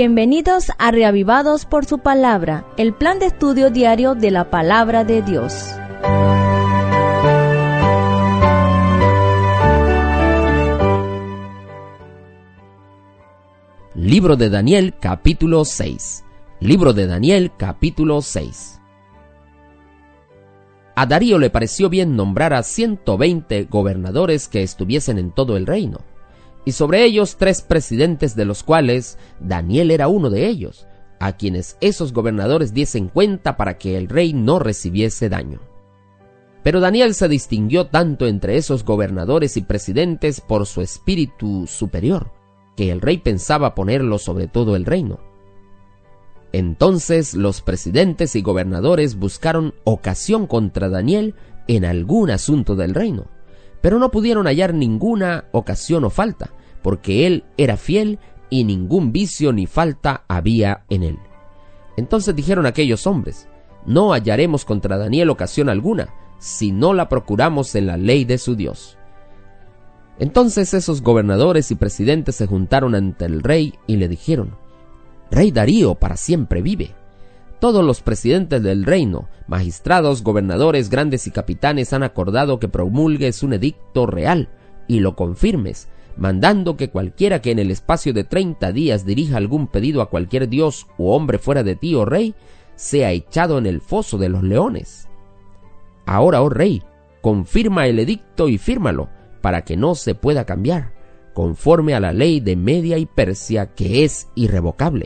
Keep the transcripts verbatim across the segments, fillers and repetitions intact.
Bienvenidos a Reavivados por su Palabra, el plan de estudio diario de la Palabra de Dios. Libro de Daniel, capítulo seis. Libro de Daniel, capítulo seis. A Darío le pareció bien nombrar a ciento veinte gobernadores que estuviesen en todo el reino, y sobre ellos tres presidentes, de los cuales Daniel era uno de ellos, a quienes esos gobernadores diesen cuenta para que el rey no recibiese daño. Pero Daniel se distinguió tanto entre esos gobernadores y presidentes por su espíritu superior, que el rey pensaba ponerlo sobre todo el reino. Entonces los presidentes y gobernadores buscaron ocasión contra Daniel en algún asunto del reino, pero no pudieron hallar ninguna ocasión o falta, porque él era fiel y ningún vicio ni falta había en él. Entonces dijeron aquellos hombres: no hallaremos contra Daniel ocasión alguna, si no la procuramos en la ley de su Dios. Entonces esos gobernadores y presidentes se juntaron ante el rey y le dijeron: Rey Darío, para siempre vive. Todos los presidentes del reino, magistrados, gobernadores, grandes y capitanes han acordado que promulgues un edicto real y lo confirmes, mandando que cualquiera que en el espacio de treinta días dirija algún pedido a cualquier dios u hombre fuera de ti, oh rey, sea echado en el foso de los leones. Ahora, oh rey, confirma el edicto y fírmalo, para que no se pueda cambiar, conforme a la ley de Media y Persia, que es irrevocable.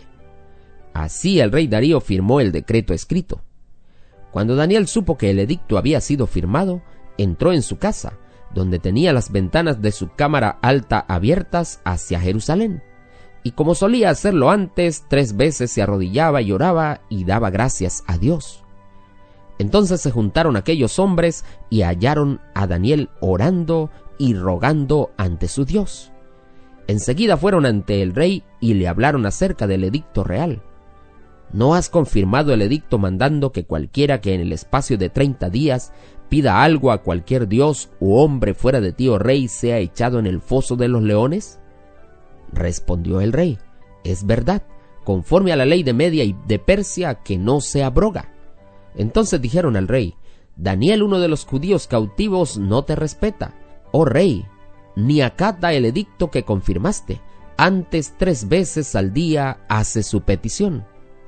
Así el rey Darío firmó el decreto escrito. Cuando Daniel supo que el edicto había sido firmado, entró en su casa, donde tenía las ventanas de su cámara alta abiertas hacia Jerusalén, y como solía hacerlo antes, tres veces se arrodillaba y oraba y daba gracias a Dios. Entonces se juntaron aquellos hombres y hallaron a Daniel orando y rogando ante su Dios. Enseguida fueron ante el rey y le hablaron acerca del edicto real. ¿No has confirmado el edicto mandando que cualquiera que en el espacio de treinta días pida algo a cualquier dios u hombre fuera de ti, oh rey, sea echado en el foso de los leones? Respondió el rey: es verdad, conforme a la ley de Media y de Persia, que no se abroga. Entonces dijeron al rey: Daniel, uno de los judíos cautivos, no te respeta, oh rey, ni acata el edicto que confirmaste, antes tres veces al día hace su petición.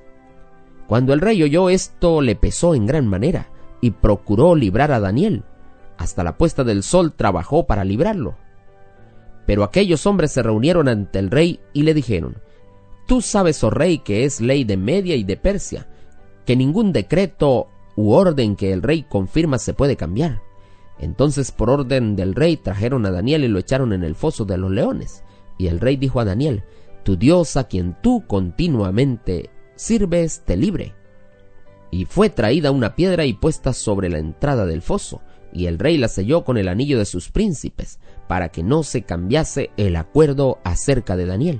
Cuando el rey oyó esto, le pesó en gran manera, y procuró librar a Daniel. Hasta la puesta del sol trabajó para librarlo. Pero aquellos hombres se reunieron ante el rey y le dijeron: Tú sabes, oh rey, que es ley de Media y de Persia, que ningún decreto u orden que el rey confirma se puede cambiar. Entonces, por orden del rey, trajeron a Daniel y lo echaron en el foso de los leones. Y el rey dijo a Daniel: Tu Dios, a quien tú continuamente sirves, te libre. Y fue traída una piedra y puesta sobre la entrada del foso, y el rey la selló con el anillo de sus príncipes, para que no se cambiase el acuerdo acerca de Daniel.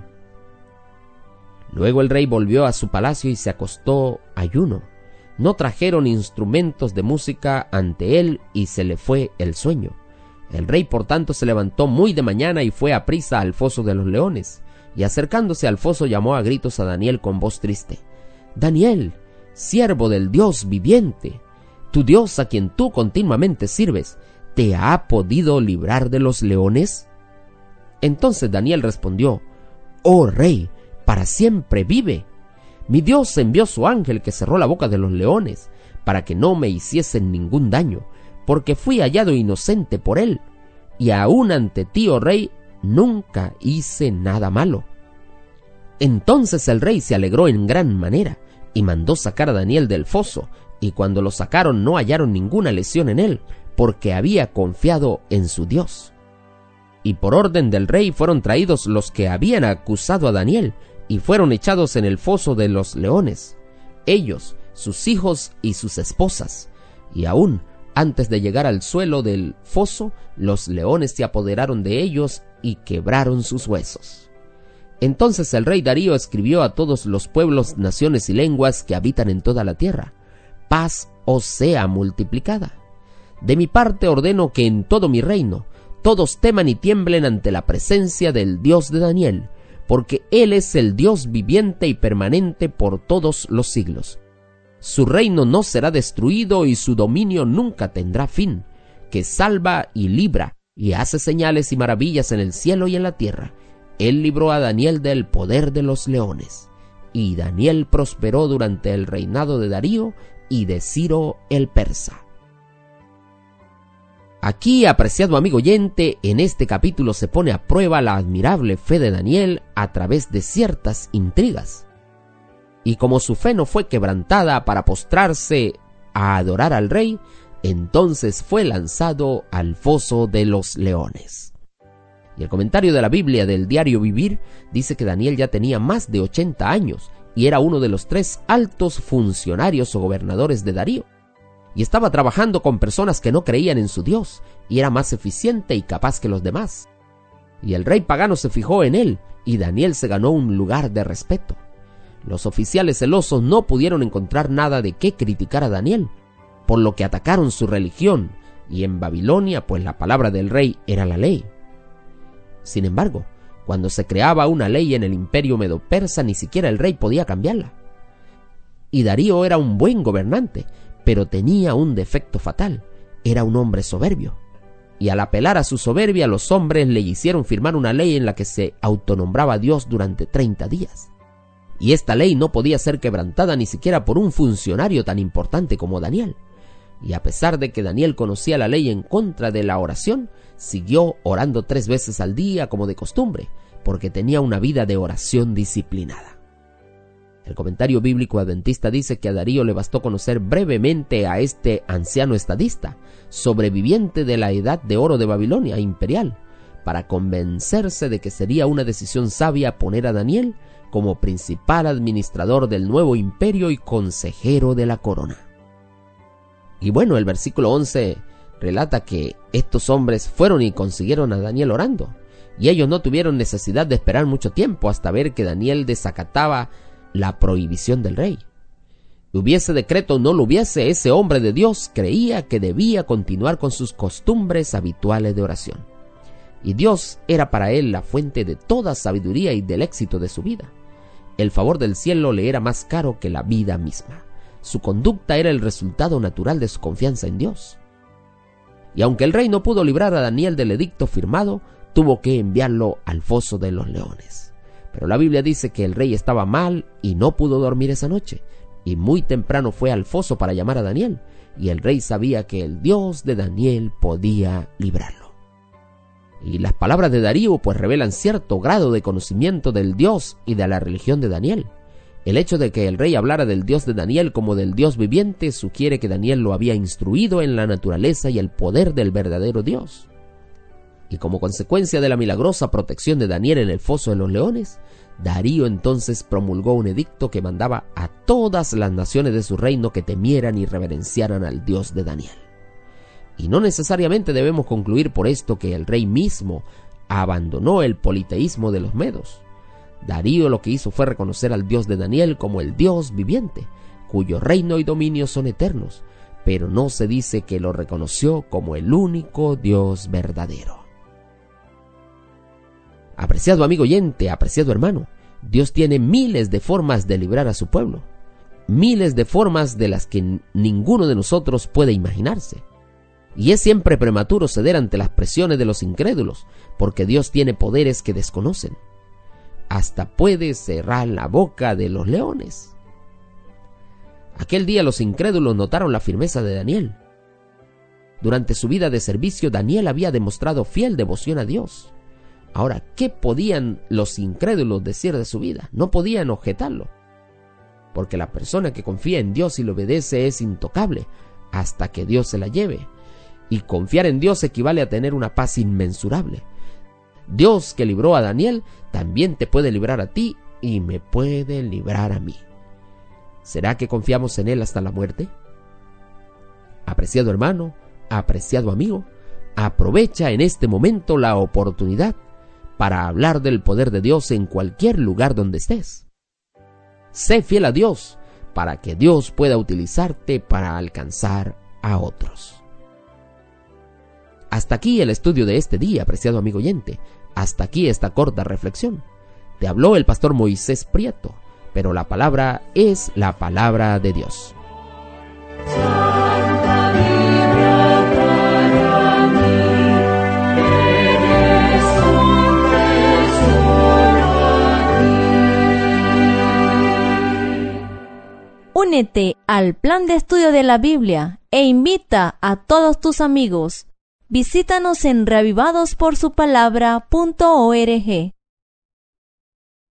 Luego el rey volvió a su palacio y se acostó ayuno. No trajeron instrumentos de música ante él y se le fue el sueño. El rey por tanto se levantó muy de mañana y fue aprisa al foso de los leones, y acercándose al foso llamó a gritos a Daniel con voz triste: Daniel, siervo del Dios viviente, tu Dios, a quien tú continuamente sirves, ¿te ha podido librar de los leones? Entonces Daniel respondió: Oh rey, para siempre vive. Mi Dios envió su ángel que cerró la boca de los leones, para que no me hiciesen ningún daño, porque fui hallado inocente por él, y aún ante ti, oh rey, nunca hice nada malo. Entonces el rey se alegró en gran manera, y mandó sacar a Daniel del foso, y cuando lo sacaron no hallaron ninguna lesión en él, porque había confiado en su Dios. Y por orden del rey fueron traídos los que habían acusado a Daniel, y fueron echados en el foso de los leones, ellos, sus hijos y sus esposas. Y aún antes de llegar al suelo del foso, los leones se apoderaron de ellos y quebraron sus huesos. Entonces el rey Darío escribió a todos los pueblos, naciones y lenguas que habitan en toda la tierra: Paz os sea multiplicada. De mi parte ordeno que en todo mi reino todos teman y tiemblen ante la presencia del Dios de Daniel, porque Él es el Dios viviente y permanente por todos los siglos. Su reino no será destruido y su dominio nunca tendrá fin, que salva y libra y hace señales y maravillas en el cielo y en la tierra. Él libró a Daniel del poder de los leones. Y Daniel prosperó durante el reinado de Darío y de Ciro el persa. Aquí, apreciado amigo oyente, en este capítulo se pone a prueba la admirable fe de Daniel a través de ciertas intrigas. Y como su fe no fue quebrantada para postrarse a adorar al rey, entonces fue lanzado al foso de los leones. Y el comentario de la Biblia del Diario Vivir dice que Daniel ya tenía más de ochenta años y era uno de los tres altos funcionarios o gobernadores de Darío. Y estaba trabajando con personas que no creían en su Dios y era más eficiente y capaz que los demás. Y el rey pagano se fijó en él y Daniel se ganó un lugar de respeto. Los oficiales celosos no pudieron encontrar nada de qué criticar a Daniel, por lo que atacaron su religión, y en Babilonia pues la palabra del rey era la ley. Sin embargo, cuando se creaba una ley en el imperio medo-persa, ni siquiera el rey podía cambiarla. Y Darío era un buen gobernante, pero tenía un defecto fatal: era un hombre soberbio. Y al apelar a su soberbia, los hombres le hicieron firmar una ley en la que se autonombraba Dios durante treinta días. Y esta ley no podía ser quebrantada ni siquiera por un funcionario tan importante como Daniel. Y a pesar de que Daniel conocía la ley en contra de la oración, siguió orando tres veces al día como de costumbre, porque tenía una vida de oración disciplinada. El comentario bíblico adventista dice que a Darío le bastó conocer brevemente a este anciano estadista, sobreviviente de la edad de oro de Babilonia imperial, para convencerse de que sería una decisión sabia poner a Daniel como principal administrador del nuevo imperio y consejero de la corona. Y bueno, el versículo once relata que estos hombres fueron y consiguieron a Daniel orando, y ellos no tuvieron necesidad de esperar mucho tiempo hasta ver que Daniel desacataba la prohibición del rey. Hubiese decreto o no lo hubiese, ese hombre de Dios creía que debía continuar con sus costumbres habituales de oración. Y Dios era para él la fuente de toda sabiduría y del éxito de su vida. El favor del cielo le era más caro que la vida misma. Su conducta era el resultado natural de su confianza en Dios. Y aunque el rey no pudo librar a Daniel del edicto firmado, tuvo que enviarlo al foso de los leones. Pero la Biblia dice que el rey estaba mal y no pudo dormir esa noche, y muy temprano fue al foso para llamar a Daniel, y el rey sabía que el Dios de Daniel podía librarlo. Y las palabras de Darío pues revelan cierto grado de conocimiento del Dios y de la religión de Daniel. El hecho de que el rey hablara del Dios de Daniel como del Dios viviente sugiere que Daniel lo había instruido en la naturaleza y el poder del verdadero Dios. Y como consecuencia de la milagrosa protección de Daniel en el foso de los leones, Darío entonces promulgó un edicto que mandaba a todas las naciones de su reino que temieran y reverenciaran al Dios de Daniel. Y no necesariamente debemos concluir por esto que el rey mismo abandonó el politeísmo de los medos. Darío lo que hizo fue reconocer al Dios de Daniel como el Dios viviente, cuyo reino y dominio son eternos, pero no se dice que lo reconoció como el único Dios verdadero. Apreciado amigo oyente, apreciado hermano, Dios tiene miles de formas de librar a su pueblo, miles de formas de las que ninguno de nosotros puede imaginarse. Y es siempre prematuro ceder ante las presiones de los incrédulos, porque Dios tiene poderes que desconocen. Hasta puede cerrar la boca de los leones. Aquel día los incrédulos notaron la firmeza de Daniel. Durante su vida de servicio, Daniel había demostrado fiel devoción a Dios. Ahora, ¿qué podían los incrédulos decir de su vida? No podían objetarlo, porque la persona que confía en Dios y le obedece es intocable hasta que Dios se la lleve. Y confiar en Dios equivale a tener una paz inmensurable. Dios que libró a Daniel también te puede librar a ti y me puede librar a mí. ¿Será que confiamos en Él hasta la muerte? Apreciado hermano, apreciado amigo, aprovecha en este momento la oportunidad para hablar del poder de Dios en cualquier lugar donde estés. Sé fiel a Dios para que Dios pueda utilizarte para alcanzar a otros. Hasta aquí el estudio de este día, apreciado amigo oyente. Hasta aquí esta corta reflexión. Te habló el pastor Moisés Prieto, pero la palabra es la palabra de Dios. Santa Biblia para mí, eres un tesoro aquí. Únete al plan de estudio de la Biblia e invita a todos tus amigos. Visítanos en reavivados por su palabra punto org.